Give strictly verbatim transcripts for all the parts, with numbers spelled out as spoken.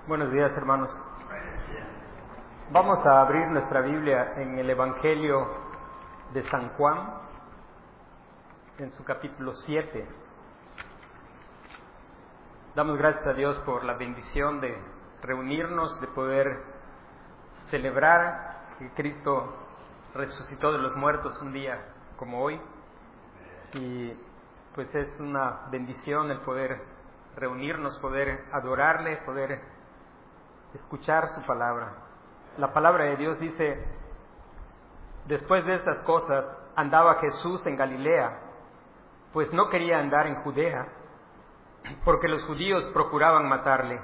Buenos días, hermanos. Vamos a abrir nuestra Biblia en el Evangelio de San Juan, en su capítulo siete. Damos gracias a Dios por la bendición de reunirnos, de poder celebrar que Cristo resucitó de los muertos un día como hoy. Y pues es una bendición el poder reunirnos, poder adorarle, poder escuchar su palabra. La palabra de Dios dice: después de estas cosas andaba Jesús en Galilea, pues no quería andar en Judea, porque los judíos procuraban matarle.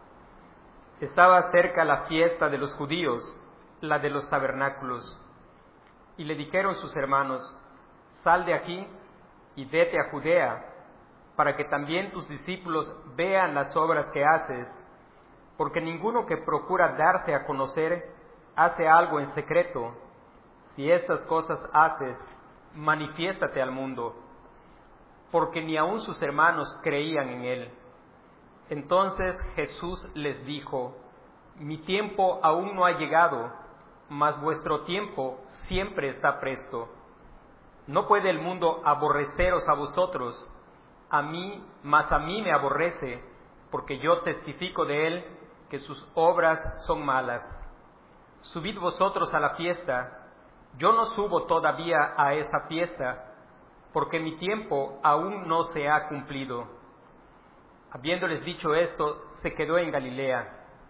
Estaba cerca la fiesta de los judíos, la de los tabernáculos, y le dijeron sus hermanos: sal de aquí y vete a Judea, para que también tus discípulos vean las obras que haces, porque ninguno que procura darse a conocer hace algo en secreto. Si estas cosas haces, manifiéstate al mundo, porque ni aun sus hermanos creían en él. Entonces Jesús les dijo: mi tiempo aún no ha llegado, mas vuestro tiempo siempre está presto. No puede el mundo aborreceros a vosotros, a mí, mas a mí me aborrece, porque yo testifico de él que sus obras son malas. Subid vosotros a la fiesta. Yo no subo todavía a esa fiesta, porque mi tiempo aún no se ha cumplido. Habiéndoles dicho esto, se quedó en Galilea.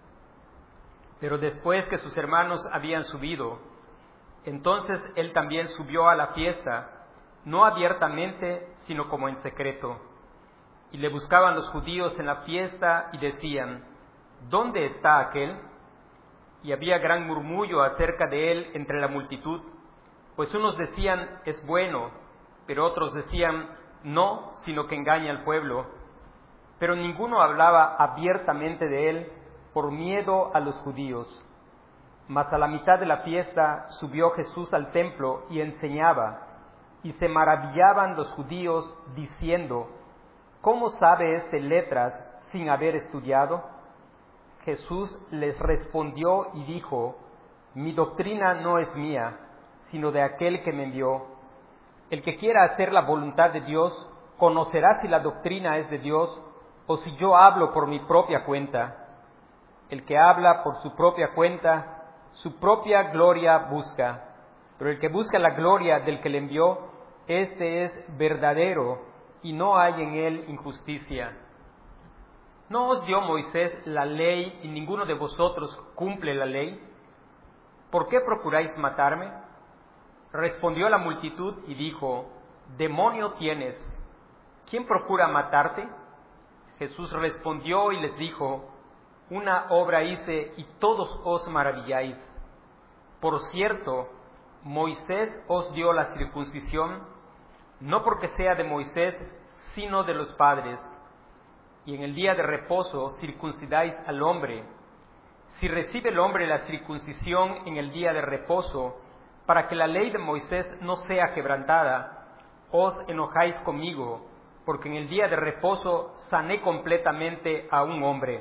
Pero después que sus hermanos habían subido, entonces él también subió a la fiesta, no abiertamente, sino como en secreto. Y le buscaban los judíos en la fiesta y decían: ¿dónde está aquel? Y había gran murmullo acerca de él entre la multitud, pues unos decían: es bueno, pero otros decían: no, sino que engaña al pueblo. Pero ninguno hablaba abiertamente de él por miedo a los judíos. Mas a la mitad de la fiesta subió Jesús al templo y enseñaba, y se maravillaban los judíos diciendo: ¿cómo sabe este letras sin haber estudiado? Jesús les respondió y dijo: mi doctrina no es mía, sino de aquel que me envió. El que quiera hacer la voluntad de Dios, conocerá si la doctrina es de Dios, o si yo hablo por mi propia cuenta. El que habla por su propia cuenta, su propia gloria busca, pero el que busca la gloria del que le envió, este es verdadero, y no hay en él injusticia. ¿No os dio Moisés la ley y ninguno de vosotros cumple la ley? ¿Por qué procuráis matarme? Respondió la multitud y dijo: demonio tienes, ¿quién procura matarte? Jesús respondió y les dijo: una obra hice y todos os maravilláis. Por cierto, Moisés os dio la circuncisión, no porque sea de Moisés, sino de los padres. Y en el día de reposo circuncidáis al hombre. Si recibe el hombre la circuncisión en el día de reposo, para que la ley de Moisés no sea quebrantada, os enojáis conmigo, porque en el día de reposo sané completamente a un hombre.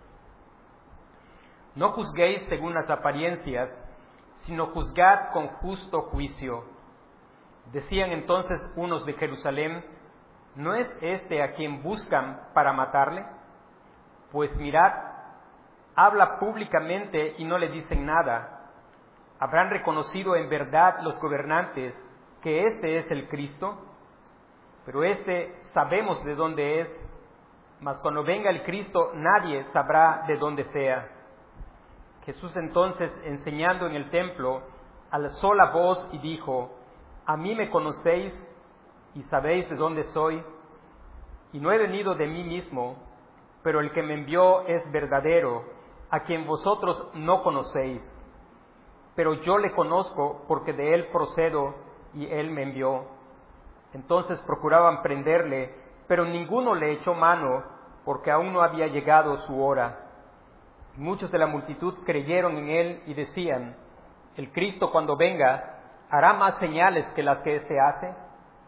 No juzguéis según las apariencias, sino juzgad con justo juicio. Decían entonces unos de Jerusalén: ¿no es este a quien buscan para matarle? Pues mirad, habla públicamente y no le dicen nada. ¿Habrán reconocido en verdad los gobernantes que este es el Cristo? Pero este sabemos de dónde es, mas cuando venga el Cristo nadie sabrá de dónde sea. Jesús entonces, enseñando en el templo, alzó la voz y dijo: a mí me conocéis y sabéis de dónde soy, y no he venido de mí mismo, pero el que me envió es verdadero, a quien vosotros no conocéis. Pero yo le conozco porque de él procedo y él me envió. Entonces procuraban prenderle, pero ninguno le echó mano, porque aún no había llegado su hora. Muchos de la multitud creyeron en él y decían: el Cristo, cuando venga, hará más señales que las que éste hace.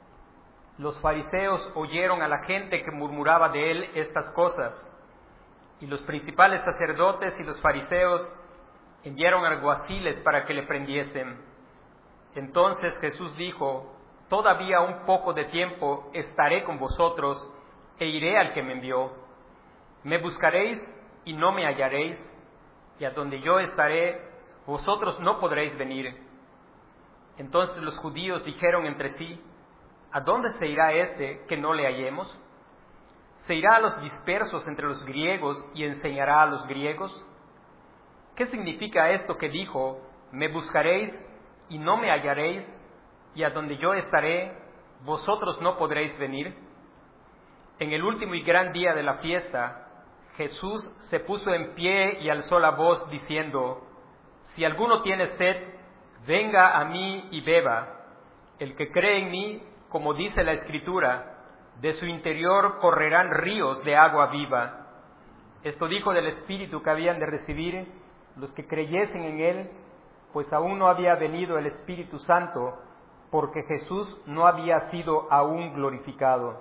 Los fariseos oyeron a la gente que murmuraba de él estas cosas. Y los principales sacerdotes y los fariseos enviaron alguaciles para que le prendiesen. Entonces Jesús dijo: todavía un poco de tiempo estaré con vosotros e iré al que me envió. Me buscaréis y no me hallaréis, y a donde yo estaré, vosotros no podréis venir. Entonces los judíos dijeron entre sí: ¿a dónde se irá este que no le hallemos? ¿Se irá a los dispersos entre los griegos y enseñará a los griegos? ¿Qué significa esto que dijo: me buscaréis y no me hallaréis, y a donde yo estaré, vosotros no podréis venir? En el último y gran día de la fiesta, Jesús se puso en pie y alzó la voz diciendo: si alguno tiene sed, venga a mí y beba. El que cree en mí, como dice la Escritura, de su interior correrán ríos de agua viva. Esto dijo del Espíritu que habían de recibir los que creyesen en Él, pues aún no había venido el Espíritu Santo, porque Jesús no había sido aún glorificado.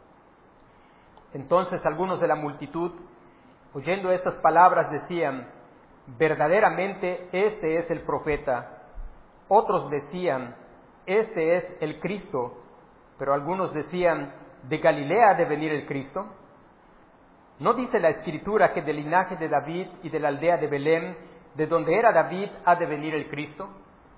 Entonces algunos de la multitud, oyendo estas palabras, decían: verdaderamente este es el profeta. Otros decían: este es el Cristo. Pero algunos decían: ¿de Galilea ha de venir el Cristo? ¿No dice la Escritura que del linaje de David y de la aldea de Belén, de donde era David, ha de venir el Cristo?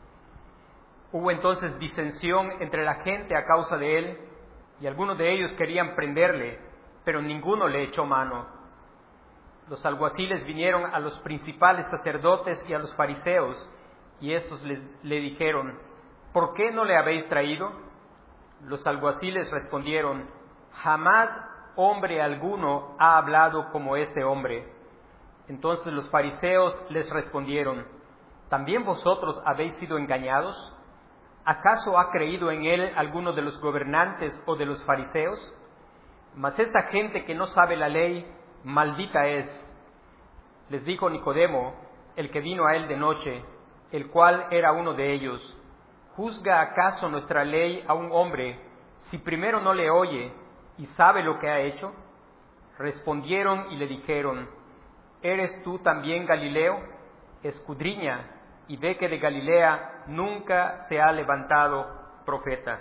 Hubo entonces disensión entre la gente a causa de él, y algunos de ellos querían prenderle, pero ninguno le echó mano. Los alguaciles vinieron a los principales sacerdotes y a los fariseos, y estos le, le dijeron: ¿por qué no le habéis traído? Los alguaciles respondieron: jamás hombre alguno ha hablado como este hombre. Entonces los fariseos les respondieron: ¿también vosotros habéis sido engañados? ¿Acaso ha creído en él alguno de los gobernantes o de los fariseos? Mas esta gente que no sabe la ley, maldita es. Les dijo Nicodemo, el que vino a él de noche, el cual era uno de ellos: ¿juzga acaso nuestra ley a un hombre si primero no le oye y sabe lo que ha hecho? Respondieron y le dijeron: ¿eres tú también Galileo? Escudriña y ve que de Galilea nunca se ha levantado profeta.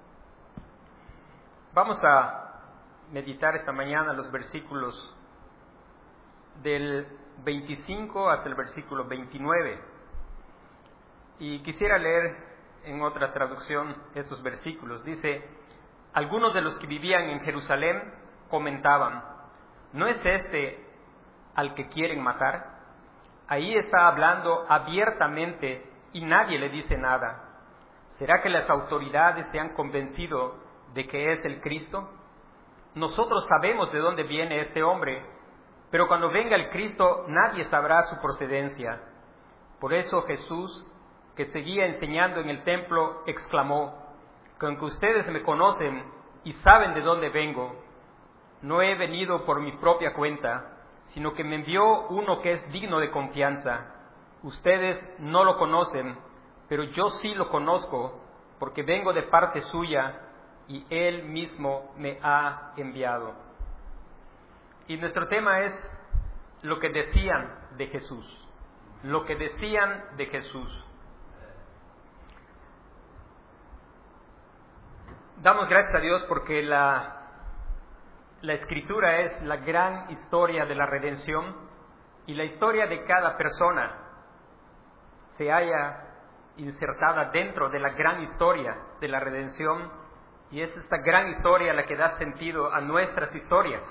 Vamos a meditar esta mañana los versículos del veinticinco hasta el versículo veintinueve. Y quisiera leer en otra traducción estos versículos. Dice: algunos de los que vivían en Jerusalén comentaban: ¿no es este al que quieren matar? Ahí está hablando abiertamente y nadie le dice nada. ¿Será que las autoridades se han convencido de que es el Cristo? Nosotros sabemos de dónde viene este hombre, pero cuando venga el Cristo nadie sabrá su procedencia. Por eso Jesús, que seguía enseñando en el templo, exclamó: con que ustedes me conocen y saben de dónde vengo, no he venido por mi propia cuenta, sino que me envió uno que es digno de confianza. Ustedes no lo conocen, pero yo sí lo conozco, porque vengo de parte suya y él mismo me ha enviado. Y nuestro tema es lo que decían de Jesús. Lo que decían de Jesús. Damos gracias a Dios porque la, la Escritura es la gran historia de la redención, y la historia de cada persona se halla insertada dentro de la gran historia de la redención, y es esta gran historia la que da sentido a nuestras historias.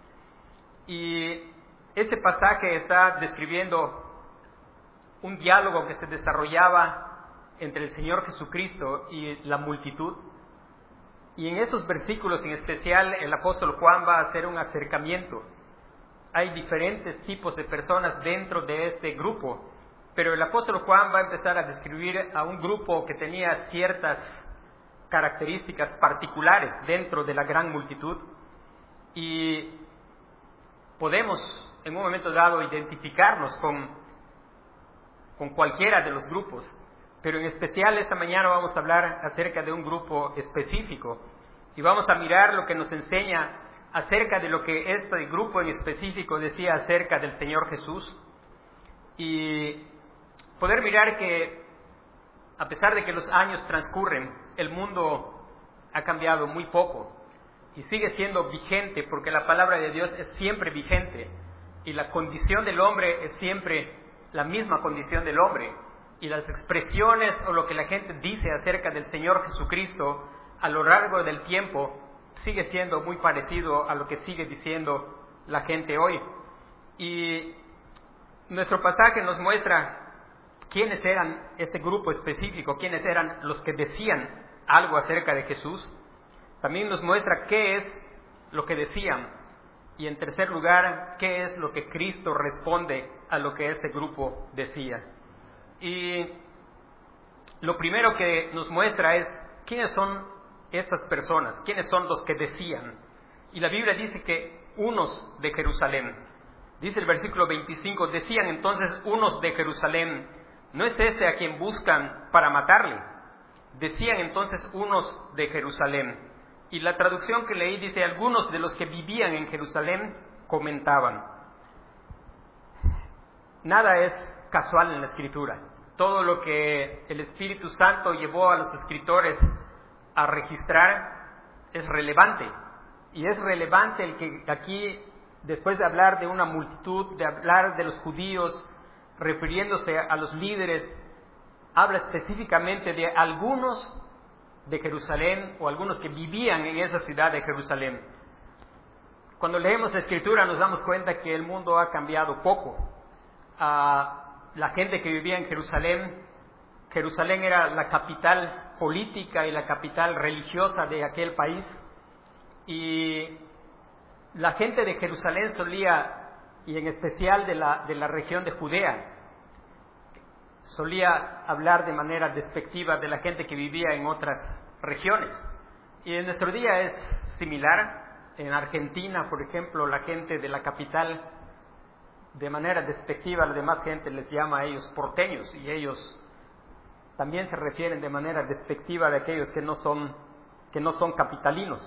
Y este pasaje está describiendo un diálogo que se desarrollaba entre el Señor Jesucristo y la multitud. Y en estos versículos en especial el apóstol Juan va a hacer un acercamiento. Hay diferentes tipos de personas dentro de este grupo, pero el apóstol Juan va a empezar a describir a un grupo que tenía ciertas características particulares dentro de la gran multitud, y podemos en un momento dado identificarnos con, con cualquiera de los grupos, pero en especial esta mañana vamos a hablar acerca de un grupo específico y vamos a mirar lo que nos enseña acerca de lo que este grupo en específico decía acerca del Señor Jesús y poder mirar que a pesar de que los años transcurren, el mundo ha cambiado muy poco y sigue siendo vigente porque la palabra de Dios es siempre vigente y la condición del hombre es siempre la misma condición del hombre y las expresiones o lo que la gente dice acerca del Señor Jesucristo a lo largo del tiempo sigue siendo muy parecido a lo que sigue diciendo la gente hoy. Y nuestro pasaje nos muestra quiénes eran este grupo específico, quiénes eran los que decían algo acerca de Jesús. También nos muestra qué es lo que decían. Y en tercer lugar, qué es lo que Cristo responde a lo que este grupo decía. Y lo primero que nos muestra es quiénes son estas personas, quiénes son los que decían. Y la Biblia dice que unos de Jerusalén. Dice el versículo veinticinco, decían entonces unos de Jerusalén, ¿no es este a quien buscan para matarle? Decían entonces unos de Jerusalén. Y la traducción que leí dice, algunos de los que vivían en Jerusalén comentaban. Nada es casual en la Escritura. Todo lo que el Espíritu Santo llevó a los escritores a registrar es relevante. Y es relevante el que aquí, después de hablar de una multitud, de hablar de los judíos, refiriéndose a los líderes, habla específicamente de algunos de Jerusalén o algunos que vivían en esa ciudad de Jerusalén. Cuando leemos la Escritura nos damos cuenta que el mundo ha cambiado poco. Uh, la gente que vivía en Jerusalén, Jerusalén era la capital política y la capital religiosa de aquel país, y la gente de Jerusalén solía, y en especial de la, de la región de Judea, solía hablar de manera despectiva de la gente que vivía en otras regiones. Y en nuestro día es similar. En Argentina, por ejemplo, la gente de la capital, de manera despectiva, la demás gente les llama a ellos porteños, y ellos también se refieren de manera despectiva de aquellos que no son, que no son capitalinos.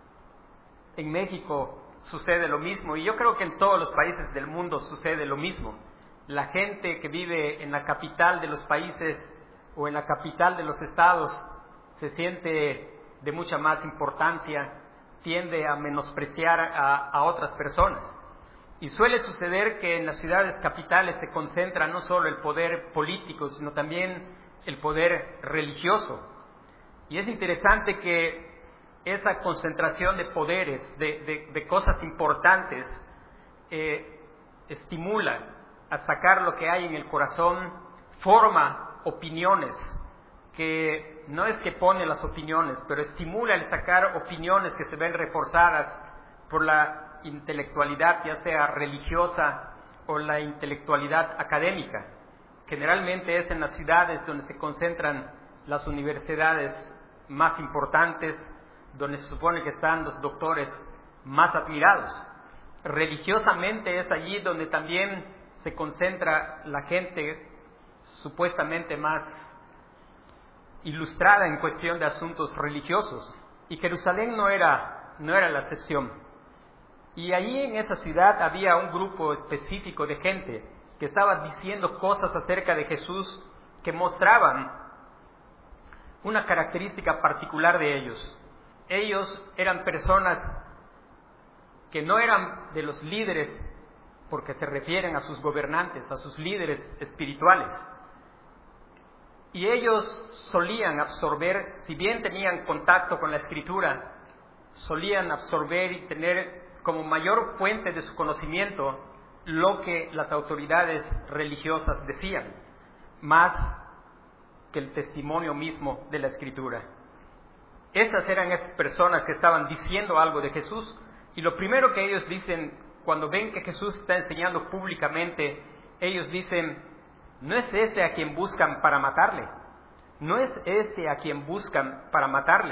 En México sucede lo mismo, y yo creo que en todos los países del mundo sucede lo mismo. La gente que vive en la capital de los países o en la capital de los estados se siente de mucha más importancia, tiende a menospreciar a, a otras personas. Y suele suceder que en las ciudades capitales se concentra no solo el poder político, sino también el poder religioso. Y es interesante que esa concentración de poderes, de, de, de cosas importantes, eh, estimula a sacar lo que hay en el corazón, forma opiniones, que no es que pone las opiniones, pero estimula el sacar opiniones que se ven reforzadas por la intelectualidad, ya sea religiosa o la intelectualidad académica. Generalmente es en las ciudades donde se concentran las universidades más importantes, donde se supone que están los doctores más admirados. Religiosamente es allí donde también se concentra la gente supuestamente más ilustrada en cuestión de asuntos religiosos. Y Jerusalén no era, no era la excepción. Y allí en esa ciudad había un grupo específico de gente que estaba diciendo cosas acerca de Jesús que mostraban una característica particular de ellos. Ellos eran personas que no eran de los líderes, porque se refieren a sus gobernantes, a sus líderes espirituales. Y ellos solían absorber, si bien tenían contacto con la Escritura, solían absorber y tener como mayor fuente de su conocimiento lo que las autoridades religiosas decían, más que el testimonio mismo de la Escritura. Estas eran esas personas que estaban diciendo algo de Jesús, y lo primero que ellos dicen cuando ven que Jesús está enseñando públicamente, ellos dicen, ¿no es este a quien buscan para matarle? ¿No es este a quien buscan para matarle?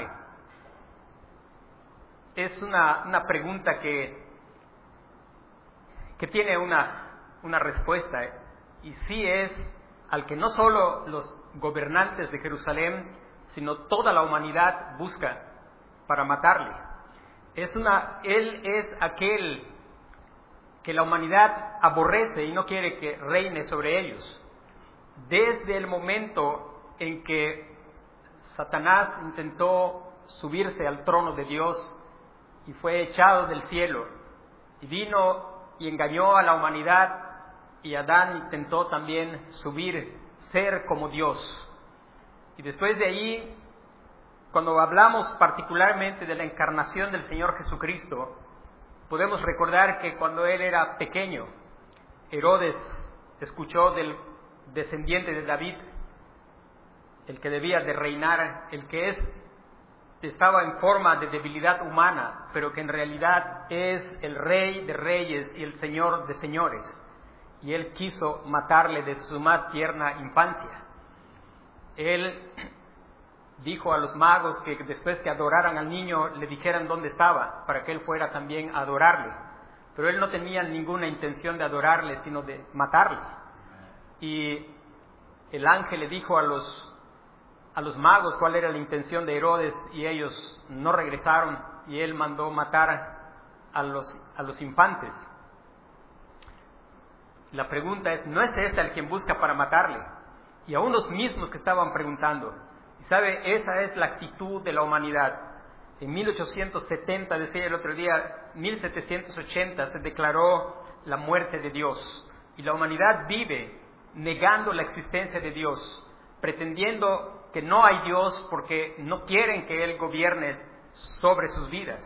Es una, una pregunta que, que tiene una, una respuesta, y sí es al que no solo los gobernantes de Jerusalén, sino toda la humanidad busca para matarle. Es una, Él es aquel que la humanidad aborrece y no quiere que reine sobre ellos. Desde el momento en que Satanás intentó subirse al trono de Dios y fue echado del cielo, y vino y engañó a la humanidad, y Adán intentó también subir, ser como Dios. Y después de ahí, cuando hablamos particularmente de la encarnación del Señor Jesucristo, podemos recordar que cuando Él era pequeño, Herodes escuchó del descendiente de David, el que debía de reinar, el que es, estaba en forma de debilidad humana, pero que en realidad es el Rey de reyes y el Señor de señores. Y Él quiso matarle desde su más tierna infancia. Él dijo a los magos que después que adoraran al niño le dijeran dónde estaba, para que él fuera también a adorarle. Pero él no tenía ninguna intención de adorarle, sino de matarle. Y el ángel le dijo a los, a los magos cuál era la intención de Herodes, y ellos no regresaron, y él mandó matar a los, a los infantes. La pregunta es, ¿no es este el quien busca para matarle? Y a unos mismos que estaban preguntando. Y sabe, esa es la actitud de la humanidad. En mil ochocientos setenta, decía el otro día, mil setecientos ochenta se declaró la muerte de Dios. Y la humanidad vive negando la existencia de Dios, pretendiendo que no hay Dios porque no quieren que Él gobierne sobre sus vidas.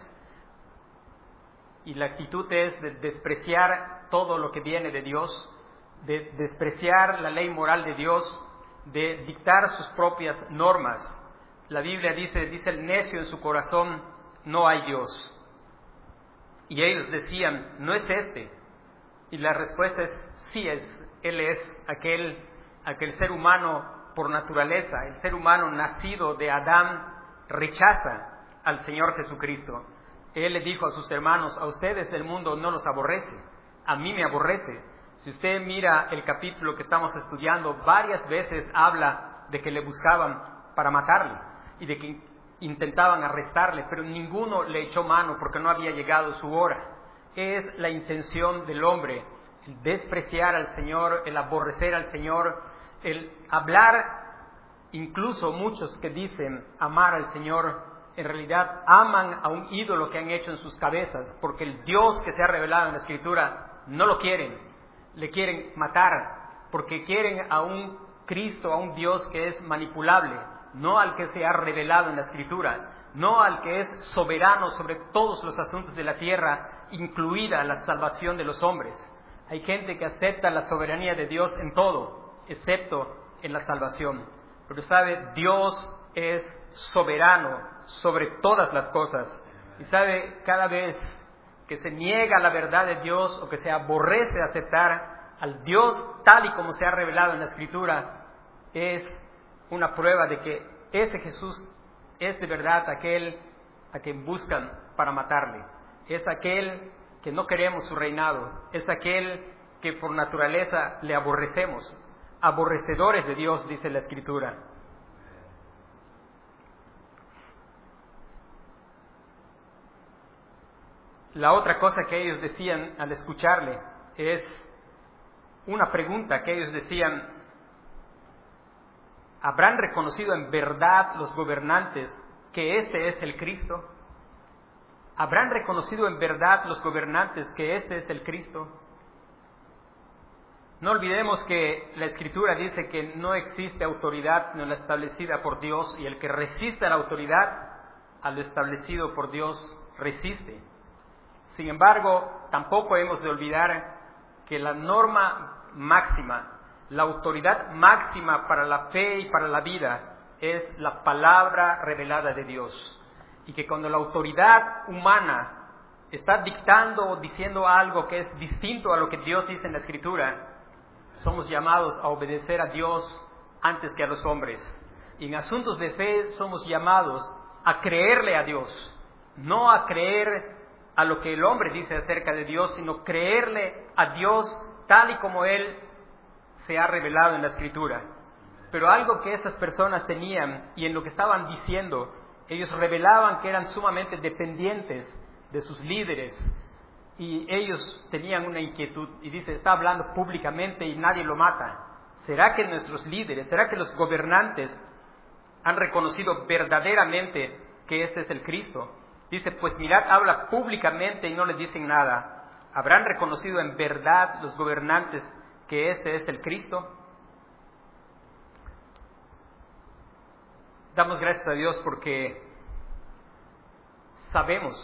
Y la actitud es de despreciar todo lo que viene de Dios, de despreciar la ley moral de Dios, de dictar sus propias normas. La Biblia dice, dice el necio en su corazón, no hay Dios. Y ellos decían, ¿no es este? Y la respuesta es, sí es, Él es aquel, aquel ser humano por naturaleza. El ser humano nacido de Adán rechaza al Señor Jesucristo. Él le dijo a sus hermanos, a ustedes del mundo no los aborrece, a mí me aborrece. Si usted mira el capítulo que estamos estudiando, varias veces habla de que le buscaban para matarle y de que intentaban arrestarle, pero ninguno le echó mano porque no había llegado su hora. Es la intención del hombre, el despreciar al Señor, el aborrecer al Señor, el hablar, incluso muchos que dicen amar al Señor, en realidad aman a un ídolo que han hecho en sus cabezas, porque el Dios que se ha revelado en la Escritura no lo quieren. Le quieren matar, porque quieren a un Cristo, a un Dios que es manipulable, no al que se ha revelado en la Escritura, no al que es soberano sobre todos los asuntos de la tierra, incluida la salvación de los hombres. Hay gente que acepta la soberanía de Dios en todo, excepto en la salvación. Pero sabe, Dios es soberano sobre todas las cosas. Y sabe, cada vez que se niega la verdad de Dios o que se aborrece aceptar al Dios tal y como se ha revelado en la Escritura, es una prueba de que ese Jesús es de verdad aquel a quien buscan para matarle. Es aquel que no queremos su reinado, es aquel que por naturaleza le aborrecemos, aborrecedores de Dios, dice la Escritura. La otra cosa que ellos decían al escucharle es una pregunta que ellos decían: ¿habrán reconocido en verdad los gobernantes que este es el Cristo? ¿Habrán reconocido en verdad los gobernantes que este es el Cristo? No olvidemos que la Escritura dice que no existe autoridad sino la establecida por Dios, y el que resiste a la autoridad, a lo establecido por Dios, resiste. Sin embargo, tampoco hemos de olvidar que la norma máxima, la autoridad máxima para la fe y para la vida es la palabra revelada de Dios. Y que cuando la autoridad humana está dictando o diciendo algo que es distinto a lo que Dios dice en la Escritura, somos llamados a obedecer a Dios antes que a los hombres. Y en asuntos de fe somos llamados a creerle a Dios, no a creer a lo que el hombre dice acerca de Dios, sino creerle a Dios tal y como Él se ha revelado en la Escritura. Pero algo que estas personas tenían, y en lo que estaban diciendo, ellos revelaban que eran sumamente dependientes de sus líderes, y ellos tenían una inquietud, y dice, está hablando públicamente y nadie lo mata. ¿Será que nuestros líderes, será que los gobernantes han reconocido verdaderamente que este es el Cristo? Dice, pues mirad, habla públicamente y no les dicen nada. ¿Habrán reconocido en verdad los gobernantes que este es el Cristo? Damos gracias a Dios porque sabemos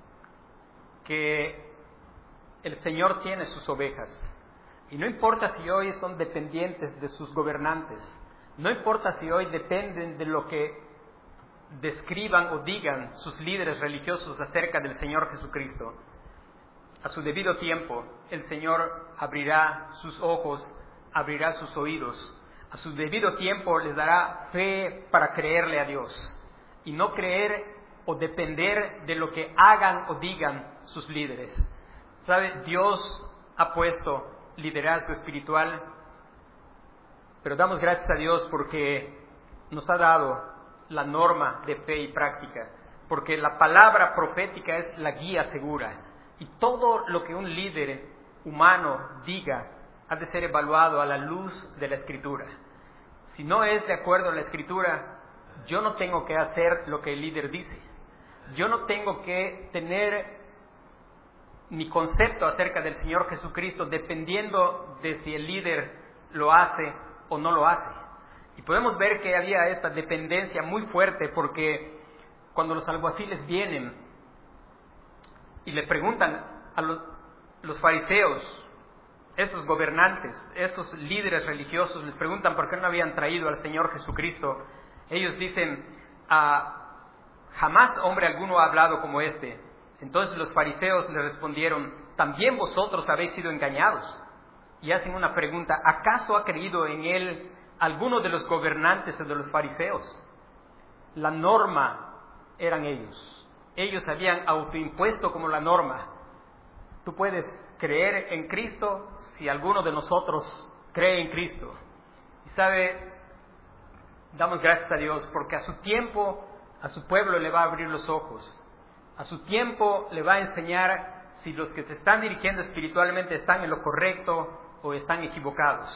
que el Señor tiene sus ovejas. Y no importa si hoy son dependientes de sus gobernantes, no importa si hoy dependen de lo que describan o digan sus líderes religiosos acerca del Señor Jesucristo. A su debido tiempo, el Señor abrirá sus ojos, abrirá sus oídos. A su debido tiempo les dará fe para creerle a Dios y no creer o depender de lo que hagan o digan sus líderes. ¿Sabe? Dios ha puesto liderazgo espiritual, pero damos gracias a Dios porque nos ha dado la norma de fe y práctica, porque la palabra profética es la guía segura, y todo lo que un líder humano diga ha de ser evaluado a la luz de la Escritura. Si no es de acuerdo a la Escritura, yo no tengo que hacer lo que el líder dice. Yo no tengo que tener mi concepto acerca del Señor Jesucristo dependiendo de si el líder lo hace o no lo hace. Y podemos ver que había esta dependencia muy fuerte, porque cuando los alguaciles vienen y le preguntan a los, los fariseos, esos gobernantes, esos líderes religiosos, les preguntan por qué no habían traído al Señor Jesucristo, ellos dicen, ah, jamás hombre alguno ha hablado como este. Entonces los fariseos le respondieron, también vosotros habéis sido engañados. Y hacen una pregunta, ¿acaso ha creído en él alguno de los gobernantes o de los fariseos? La norma eran ellos. Ellos habían autoimpuesto como la norma. Tú puedes creer en Cristo si alguno de nosotros cree en Cristo. Y sabe, damos gracias a Dios porque a su tiempo a su pueblo le va a abrir los ojos. A su tiempo le va a enseñar si los que se están dirigiendo espiritualmente están en lo correcto o están equivocados.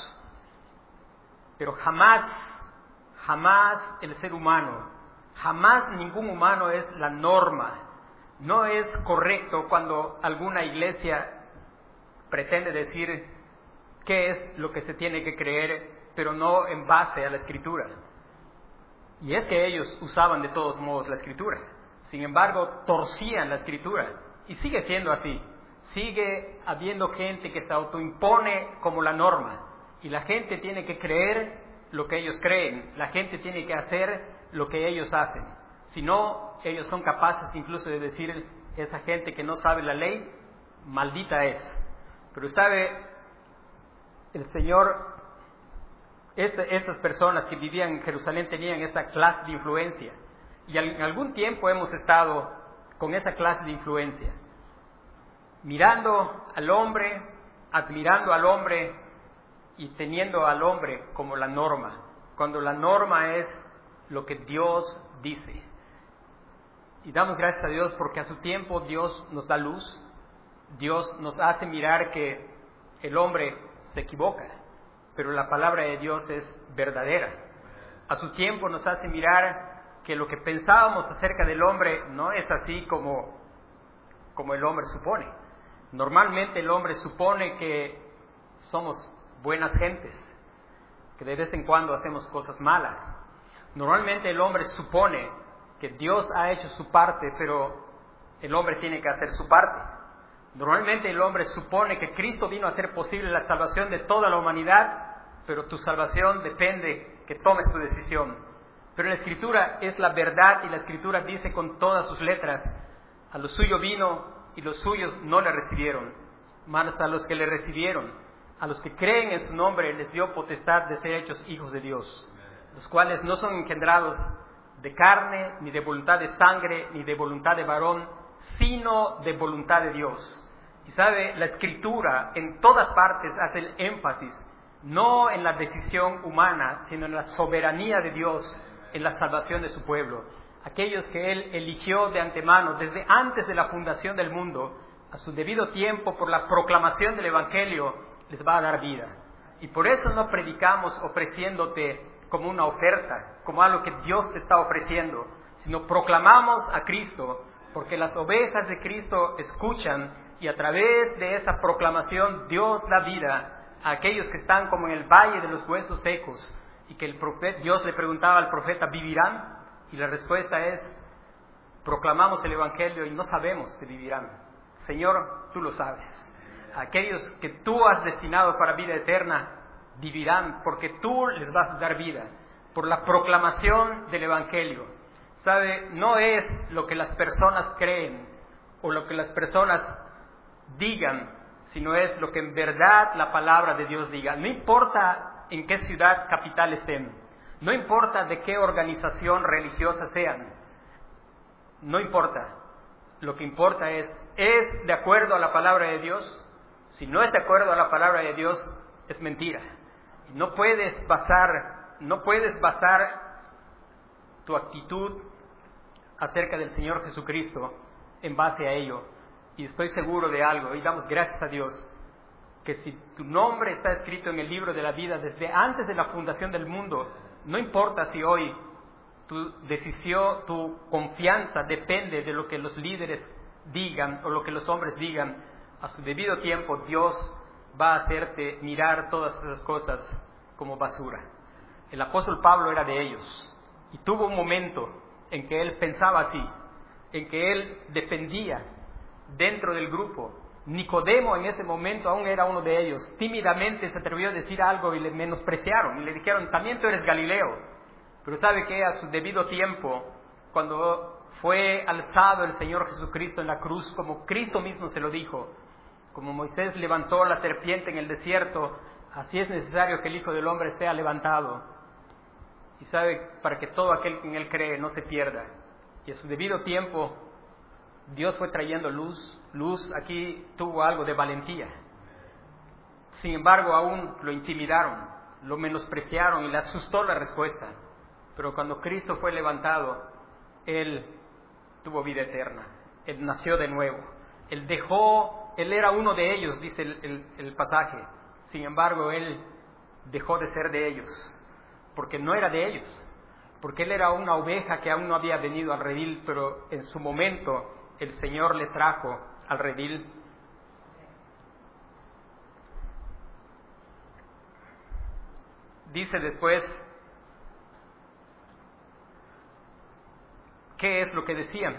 Pero jamás, jamás el ser humano, jamás ningún humano es la norma. No es correcto cuando alguna iglesia pretende decir qué es lo que se tiene que creer, pero no en base a la Escritura. Y es que ellos usaban de todos modos la Escritura. Sin embargo, torcían la Escritura. Y sigue siendo así. Sigue habiendo gente que se autoimpone como la norma. Y la gente tiene que creer lo que ellos creen. La gente tiene que hacer lo que ellos hacen. Si no, ellos son capaces incluso de decir, esa gente que no sabe la ley, maldita es. Pero sabe, el Señor, este, estas personas que vivían en Jerusalén tenían esa clase de influencia. Y en algún tiempo hemos estado con esa clase de influencia, mirando al hombre, admirando al hombre y teniendo al hombre como la norma, cuando la norma es lo que Dios dice. Y damos gracias a Dios porque a su tiempo Dios nos da luz, Dios nos hace mirar que el hombre se equivoca, pero la palabra de Dios es verdadera. A su tiempo nos hace mirar que lo que pensábamos acerca del hombre no es así como, como el hombre supone. Normalmente el hombre supone que somos buenas gentes, que de vez en cuando hacemos cosas malas. Normalmente el hombre supone que Dios ha hecho su parte, pero el hombre tiene que hacer su parte. Normalmente el hombre supone que Cristo vino a hacer posible la salvación de toda la humanidad, pero tu salvación depende que tomes tu decisión. Pero la Escritura es la verdad y la Escritura dice con todas sus letras, a lo suyo vino y los suyos no le recibieron, mas a los que le recibieron, a los que creen en su nombre les dio potestad de ser hechos hijos de Dios, los cuales no son engendrados de carne, ni de voluntad de sangre, ni de voluntad de varón, sino de voluntad de Dios. Y sabe, la Escritura en todas partes hace el énfasis, no en la decisión humana, sino en la soberanía de Dios, en la salvación de su pueblo. aquellos que Él eligió de antemano, desde antes de la fundación del mundo, a su debido tiempo, por la proclamación del Evangelio, les va a dar vida. Y por eso no predicamos ofreciéndote como una oferta, como algo que Dios te está ofreciendo, sino proclamamos a Cristo, porque las ovejas de Cristo escuchan y a través de esa proclamación Dios da vida a aquellos que están como en el valle de los huesos secos, y que el profeta, Dios le preguntaba al profeta, ¿vivirán? Y la respuesta es, proclamamos el Evangelio y no sabemos si vivirán. Señor, tú lo sabes. Aquellos que tú has destinado para vida eterna vivirán porque tú les vas a dar vida por la proclamación del Evangelio. ¿Sabe? No es lo que las personas creen o lo que las personas digan, sino es lo que en verdad la palabra de Dios diga. No importa en qué ciudad capital estén, no importa de qué organización religiosa sean, no importa. Lo que importa es, ¿es de acuerdo a la palabra de Dios? Si no es de acuerdo a la palabra de Dios, es mentira. No puedes basar, no puedes basar tu actitud acerca del Señor Jesucristo en base a ello. Y estoy seguro de algo, y damos gracias a Dios, que si tu nombre está escrito en el libro de la vida desde antes de la fundación del mundo, no importa si hoy tu decisión, tu confianza depende de lo que los líderes digan o lo que los hombres digan, a su debido tiempo Dios va a hacerte mirar todas esas cosas como basura. El apóstol Pablo era de ellos y tuvo un momento en que él pensaba así, en que él defendía dentro del grupo. Nicodemo en ese momento aún era uno de ellos. Tímidamente se atrevió a decir algo y le menospreciaron y le dijeron, también tú eres Galileo. Pero sabe que a su debido tiempo, cuando fue alzado el Señor Jesucristo en la cruz, como Cristo mismo se lo dijo, como Moisés levantó la serpiente en el desierto, así es necesario que el Hijo del Hombre sea levantado. Y sabe, para que todo aquel que en Él cree no se pierda. Y a su debido tiempo, Dios fue trayendo luz. Luz aquí tuvo algo de valentía. Sin embargo, aún lo intimidaron, lo menospreciaron y le asustó la respuesta. Pero cuando Cristo fue levantado, Él tuvo vida eterna. Él nació de nuevo. Él dejó, Él era uno de ellos, dice el, el, el pasaje. Sin embargo, Él dejó de ser de ellos, porque no era de ellos. Porque Él era una oveja que aún no había venido al redil, pero en su momento el Señor le trajo al redil. Dice después, ¿qué es lo que decían?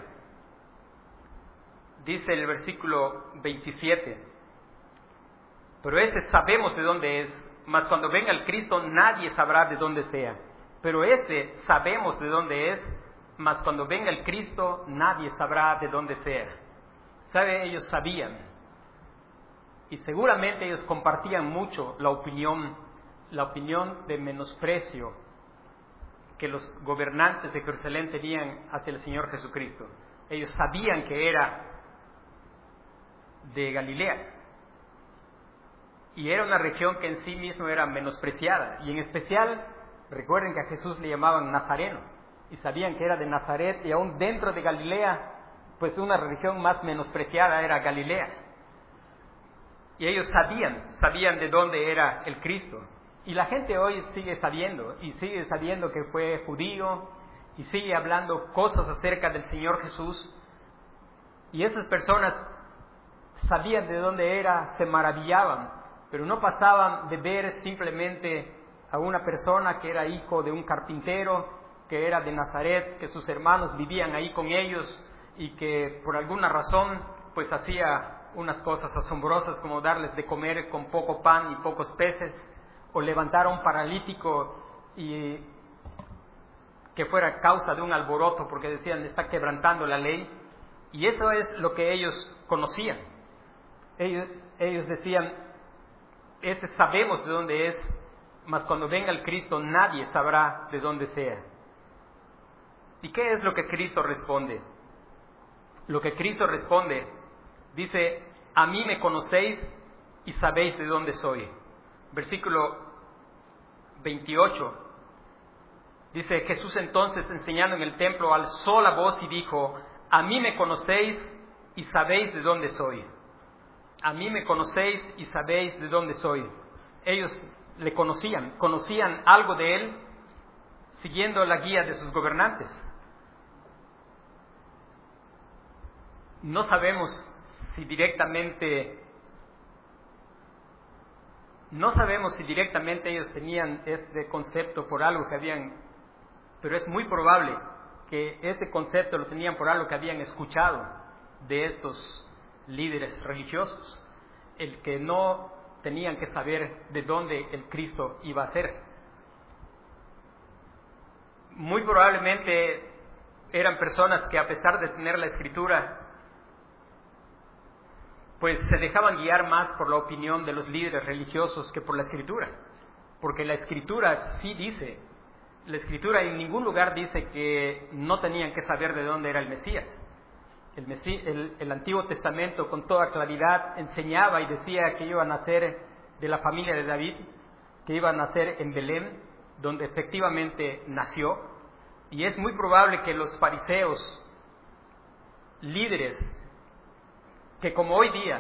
Dice el versículo veintisiete, pero este sabemos de dónde es, mas cuando venga el Cristo nadie sabrá de dónde sea. Pero este sabemos de dónde es, mas cuando venga el Cristo nadie sabrá de dónde sea. ¿Sabe? Ellos sabían. Y seguramente ellos compartían mucho la opinión, la opinión de menosprecio que los gobernantes de Jerusalén tenían hacia el Señor Jesucristo. Ellos sabían que era de Galilea. Y era una región que en sí mismo era menospreciada. Y en especial, recuerden que a Jesús le llamaban Nazareno. Y sabían que era de Nazaret, y aún dentro de Galilea, pues una región más menospreciada era Galilea. Y ellos sabían, sabían de dónde era el Cristo. Y la gente hoy sigue sabiendo, y sigue sabiendo que fue judío, y sigue hablando cosas acerca del Señor Jesús. Y esas personas sabían de dónde era, se maravillaban, pero no pasaban de ver simplemente a una persona que era hijo de un carpintero, que era de Nazaret, que sus hermanos vivían ahí con ellos y que por alguna razón pues hacía unas cosas asombrosas como darles de comer con poco pan y pocos peces, o levantar a un paralítico y que fuera causa de un alboroto porque decían está quebrantando la ley. Y eso es lo que ellos conocían. Ellos, ellos decían, este sabemos de dónde es, mas cuando venga el Cristo nadie sabrá de dónde sea. ¿Y qué es lo que Cristo responde? Lo que Cristo responde, dice, a mí me conocéis y sabéis de dónde soy. Versículo veintiocho. Dice, Jesús entonces, enseñando en el templo, alzó la voz y dijo, a mí me conocéis y sabéis de dónde soy. A mí me conocéis y sabéis de dónde soy. Ellos le conocían, conocían algo de él, siguiendo la guía de sus gobernantes. No sabemos si directamente, no sabemos si directamente ellos tenían este concepto por algo que habían, pero es muy probable que este concepto lo tenían por algo que habían escuchado de estos líderes religiosos, el que no tenían que saber de dónde el Cristo iba a ser. Muy probablemente eran personas que, a pesar de tener la Escritura, pues se dejaban guiar más por la opinión de los líderes religiosos que por la Escritura, porque la Escritura sí dice, la Escritura en ningún lugar dice que no tenían que saber de dónde era el Mesías. El, Mesí, el, el Antiguo Testamento con toda claridad enseñaba y decía que iba a nacer de la familia de David, que iba a nacer en Belén, donde efectivamente nació, y es muy probable que los fariseos, líderes, que como hoy día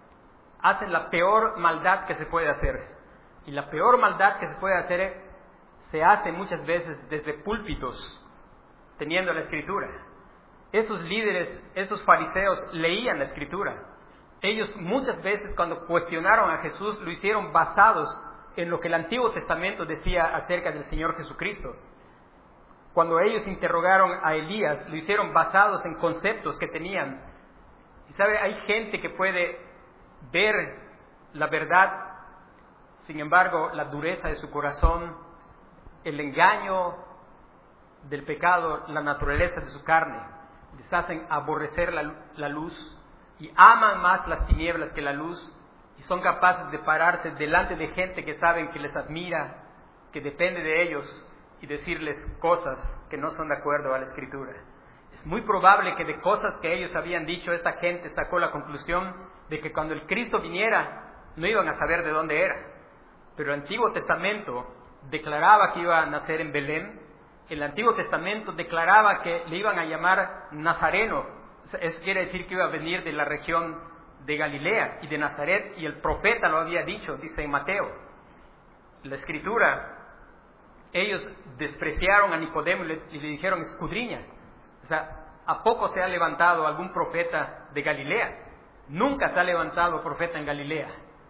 hacen la peor maldad que se puede hacer, y la peor maldad que se puede hacer se hace muchas veces desde púlpitos, teniendo la Escritura. Esos líderes, esos fariseos leían la Escritura. Ellos muchas veces cuando cuestionaron a Jesús lo hicieron basados en lo que el Antiguo Testamento decía acerca del Señor Jesucristo. Cuando ellos interrogaron a Elías, lo hicieron basados en conceptos que tenían. Y sabe, hay gente que puede ver la verdad, sin embargo, la dureza de su corazón, el engaño del pecado, la naturaleza de su carne, les hacen aborrecer la, la luz y aman más las tinieblas que la luz, y son capaces de pararse delante de gente que saben que les admira, que depende de ellos, y decirles cosas que no son de acuerdo a la Escritura. Es muy probable que de cosas que ellos habían dicho, esta gente sacó la conclusión de que cuando el Cristo viniera no iban a saber de dónde era. Pero el Antiguo Testamento declaraba que iba a nacer en Belén. El Antiguo Testamento declaraba que le iban a llamar Nazareno. Eso quiere decir que iba a venir de la región de Galilea y de Nazaret, y el profeta lo había dicho, dice en Mateo. La Escritura, ellos despreciaron a Nicodemo y le, y le dijeron, escudriña. O sea, ¿a poco se ha levantado algún profeta de Galilea? Nunca se ha levantado profeta en Galilea.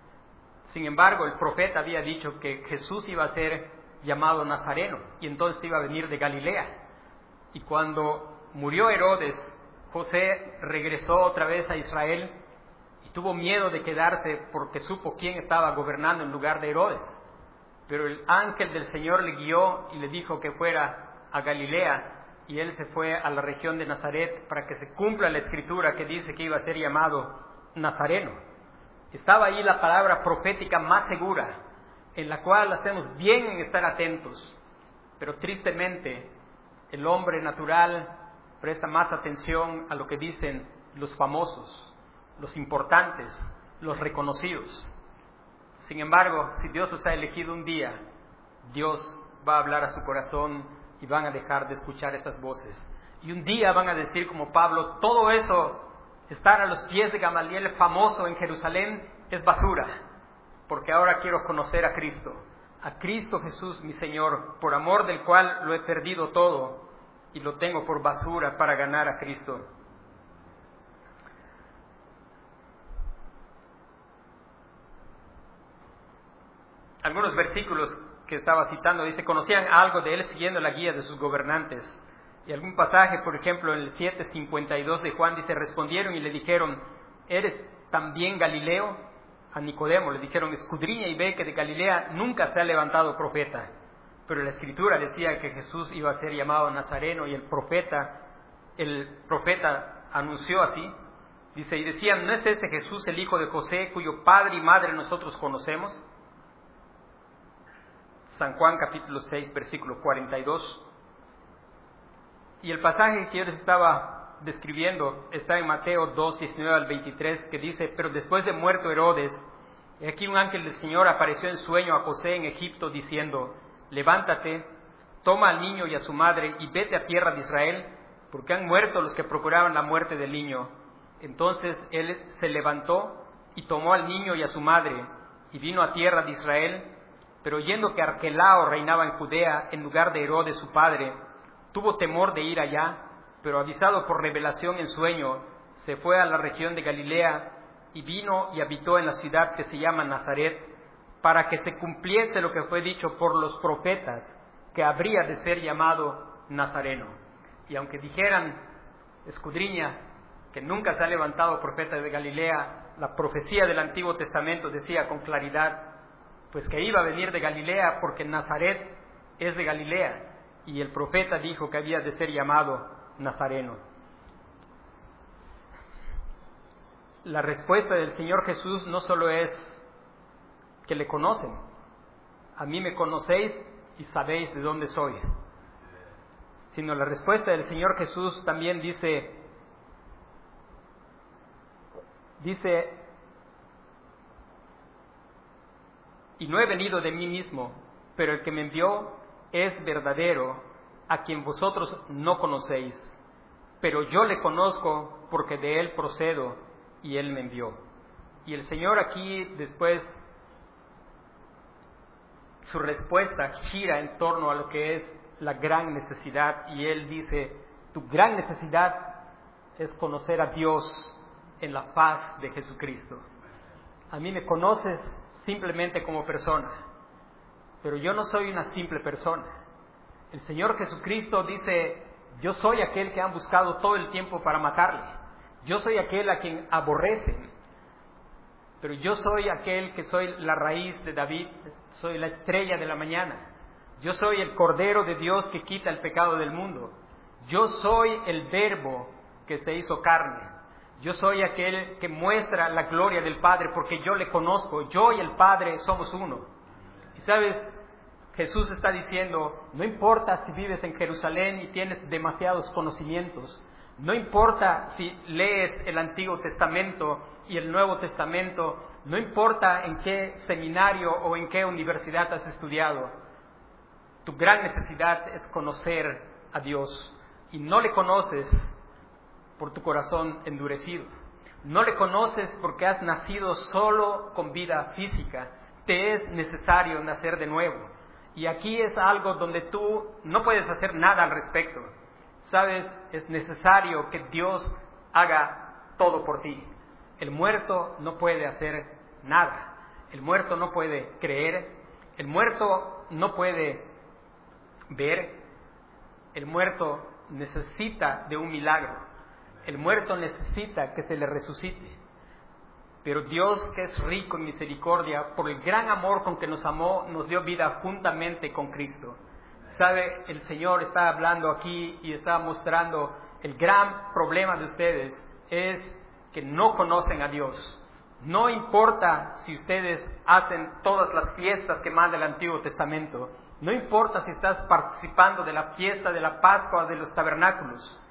Sin embargo, el profeta había dicho que Jesús iba a ser llamado Nazareno, y entonces iba a venir de Galilea. Y cuando murió Herodes, José regresó otra vez a Israel y tuvo miedo de quedarse porque supo quién estaba gobernando en lugar de Herodes. Pero el ángel del Señor le guió y le dijo que fuera a Galilea, y él se fue a la región de Nazaret para que se cumpla la Escritura que dice que iba a ser llamado Nazareno. Estaba ahí la palabra profética más segura, en la cual hacemos bien en estar atentos, pero tristemente el hombre natural presta más atención a lo que dicen los famosos, los importantes, los reconocidos. Sin embargo, si Dios los ha elegido un día, Dios va a hablar a su corazón y van a dejar de escuchar esas voces. Y un día van a decir como Pablo, todo eso, estar a los pies de Gamaliel famoso en Jerusalén, es basura, porque ahora quiero conocer a Cristo, a Cristo Jesús mi Señor, por amor del cual lo he perdido todo y lo tengo por basura para ganar a Cristo. Algunos versículos que estaba citando, dice, conocían algo de él siguiendo la guía de sus gobernantes. Y algún pasaje, por ejemplo, en el siete cincuenta y dos de Juan, dice, respondieron y le dijeron, ¿eres también Galileo? A Nicodemo le dijeron, escudriña y ve que de Galilea nunca se ha levantado profeta. Pero la Escritura decía que Jesús iba a ser llamado Nazareno, y el profeta, el profeta anunció así. Dice, y decían, ¿no es este Jesús el hijo de José, cuyo padre y madre nosotros conocemos? San Juan capítulo seis, versículo cuarenta y dos. Y el pasaje que yo les estaba describiendo está en Mateo dos, diecinueve al veintitrés, que dice, pero después de muerto Herodes, aquí un ángel del Señor apareció en sueño a José en Egipto diciendo, levántate, toma al niño y a su madre y vete a tierra de Israel, porque han muerto los que procuraban la muerte del niño. Entonces él se levantó y tomó al niño y a su madre y vino a tierra de Israel, pero oyendo que Arquelao reinaba en Judea en lugar de Herodes su padre, tuvo temor de ir allá, pero avisado por revelación en sueño, se fue a la región de Galilea y vino y habitó en la ciudad que se llama Nazaret, para que se cumpliese lo que fue dicho por los profetas, que habría de ser llamado Nazareno. Y aunque dijeran, escudriña, que nunca se ha levantado profeta de Galilea, la profecía del Antiguo Testamento decía con claridad, pues que iba a venir de Galilea, porque Nazaret es de Galilea, y el profeta dijo que había de ser llamado Nazareno. La respuesta del Señor Jesús no solo es que le conocen, a mí me conocéis y sabéis de dónde soy, sino la respuesta del Señor Jesús también dice, dice, y no he venido de mí mismo, pero el que me envió es verdadero, a quien vosotros no conocéis, pero yo le conozco porque de él procedo y él me envió. Y el Señor aquí después, su respuesta gira en torno a lo que es la gran necesidad, y él dice, tu gran necesidad es conocer a Dios en la paz de Jesucristo. A mí me conoces simplemente como persona, pero yo no soy una simple persona. El Señor Jesucristo dice, yo soy aquel que han buscado todo el tiempo para matarle, yo soy aquel a quien aborrecen, pero yo soy aquel que soy la raíz de David, soy la estrella de la mañana, yo soy el Cordero de Dios que quita el pecado del mundo, yo soy el Verbo que se hizo carne, yo soy aquel que muestra la gloria del Padre porque yo le conozco, yo y el Padre somos uno. Y sabes, Jesús está diciendo, no importa si vives en Jerusalén y tienes demasiados conocimientos, no importa si lees el Antiguo Testamento y el Nuevo Testamento, no importa en qué seminario o en qué universidad has estudiado, tu gran necesidad es conocer a Dios, y no le conoces por tu corazón endurecido, no le conoces porque has nacido solo con vida física, te es necesario nacer de nuevo, y aquí es algo donde tú no puedes hacer nada al respecto. Sabes, es necesario que Dios haga todo por ti. El muerto no puede hacer nada, el muerto no puede creer, el muerto no puede ver, el muerto necesita de un milagro, el muerto necesita que se le resucite. Pero Dios, que es rico en misericordia, por el gran amor con que nos amó, nos dio vida juntamente con Cristo. Sabe, el Señor está hablando aquí y está mostrando el gran problema de ustedes es que no conocen a Dios. No importa si ustedes hacen todas las fiestas que manda el Antiguo Testamento, no importa si estás participando de la fiesta de la Pascua o de los tabernáculos,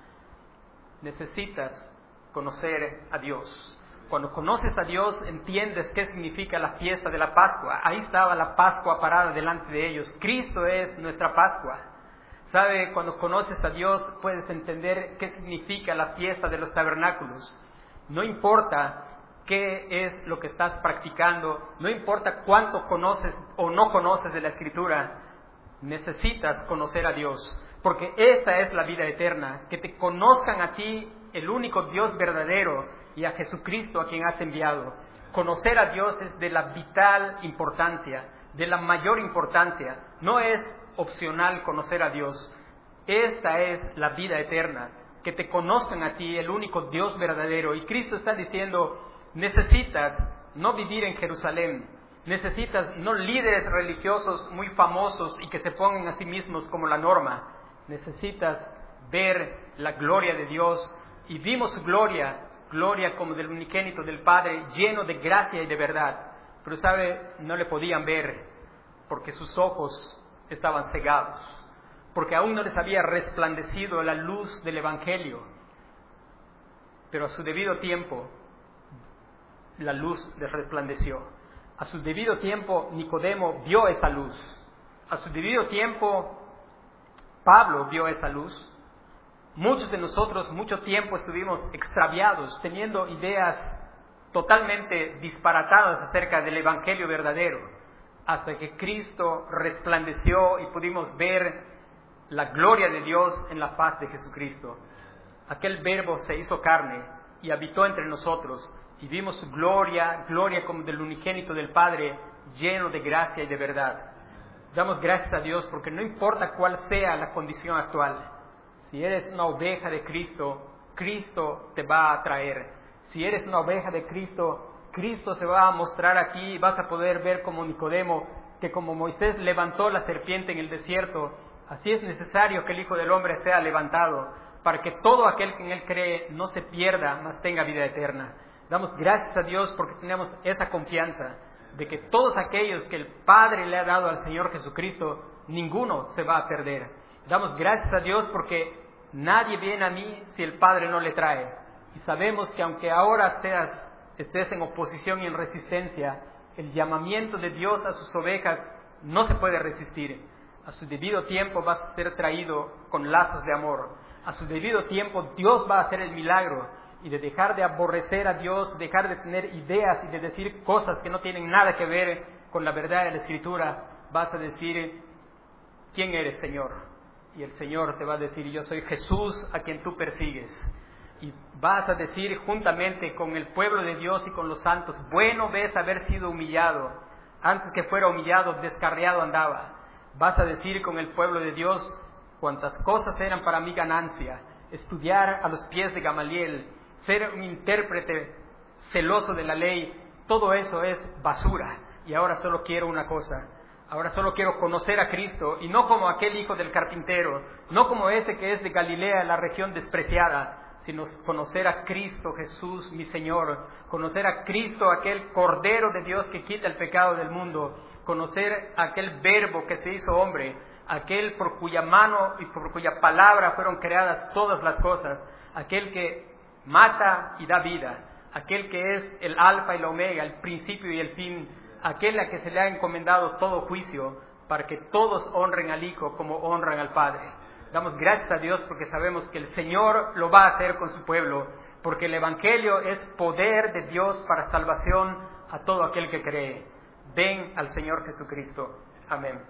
necesitas conocer a Dios. Cuando conoces a Dios, entiendes qué significa la fiesta de la Pascua. Ahí estaba la Pascua parada delante de ellos. Cristo es nuestra Pascua. ¿Sabe? Cuando conoces a Dios, puedes entender qué significa la fiesta de los tabernáculos. No importa qué es lo que estás practicando, no importa cuánto conoces o no conoces de la Escritura, necesitas conocer a Dios. Porque esa es la vida eterna, que te conozcan a ti, el único Dios verdadero, y a Jesucristo a quien has enviado. Conocer a Dios es de la vital importancia, de la mayor importancia. No es opcional conocer a Dios. Esta es la vida eterna, que te conozcan a ti, el único Dios verdadero. Y Cristo está diciendo, necesitas no vivir en Jerusalén, necesitas no líderes religiosos muy famosos y que se pongan a sí mismos como la norma. Necesitas ver la gloria de Dios, y vimos su gloria, gloria como del unigénito del Padre, lleno de gracia y de verdad. Pero sabe, no le podían ver porque sus ojos estaban cegados, porque aún no les había resplandecido la luz del Evangelio. Pero a su debido tiempo, la luz les resplandeció. A su debido tiempo, Nicodemo vio esa luz. A su debido tiempo, Pablo vio esa luz. Muchos de nosotros mucho tiempo estuvimos extraviados, teniendo ideas totalmente disparatadas acerca del Evangelio verdadero, hasta que Cristo resplandeció y pudimos ver la gloria de Dios en la faz de Jesucristo. Aquel Verbo se hizo carne y habitó entre nosotros, y vimos su gloria, gloria como del unigénito del Padre, lleno de gracia y de verdad. Damos gracias a Dios porque no importa cuál sea la condición actual, si eres una oveja de Cristo, Cristo te va a atraer. Si eres una oveja de Cristo, Cristo se va a mostrar aquí y vas a poder ver como Nicodemo, que como Moisés levantó la serpiente en el desierto, así es necesario que el Hijo del Hombre sea levantado, para que todo aquel que en Él cree no se pierda, mas tenga vida eterna. Damos gracias a Dios porque tenemos esa confianza de que todos aquellos que el Padre le ha dado al Señor Jesucristo, ninguno se va a perder. Damos gracias a Dios porque nadie viene a mí si el Padre no le trae. Y sabemos que aunque ahora seas, estés en oposición y en resistencia, el llamamiento de Dios a sus ovejas no se puede resistir. A su debido tiempo vas a ser traído con lazos de amor. A su debido tiempo Dios va a hacer el milagro. Y de dejar de aborrecer a Dios, dejar de tener ideas y de decir cosas que no tienen nada que ver con la verdad de la Escritura, vas a decir, ¿quién eres, Señor? Y el Señor te va a decir, yo soy Jesús a quien tú persigues. Y vas a decir juntamente con el pueblo de Dios y con los santos, bueno ves haber sido humillado. Antes que fuera humillado, descarriado andaba. Vas a decir con el pueblo de Dios, cuantas cosas eran para mí ganancia, estudiar a los pies de Gamaliel, ser un intérprete celoso de la ley, todo eso es basura. Y ahora solo quiero una cosa, ahora solo quiero conocer a Cristo, y no como aquel hijo del carpintero, no como ese que es de Galilea, la región despreciada, sino conocer a Cristo Jesús, mi Señor, conocer a Cristo, aquel Cordero de Dios que quita el pecado del mundo, conocer a aquel Verbo que se hizo hombre, aquel por cuya mano y por cuya palabra fueron creadas todas las cosas, aquel que mata y da vida, aquel que es el alfa y la omega, el principio y el fin, aquel a que se le ha encomendado todo juicio, para que todos honren al Hijo como honran al Padre. Damos gracias a Dios porque sabemos que el Señor lo va a hacer con su pueblo, porque el Evangelio es poder de Dios para salvación a todo aquel que cree. Ven al Señor Jesucristo. Amén.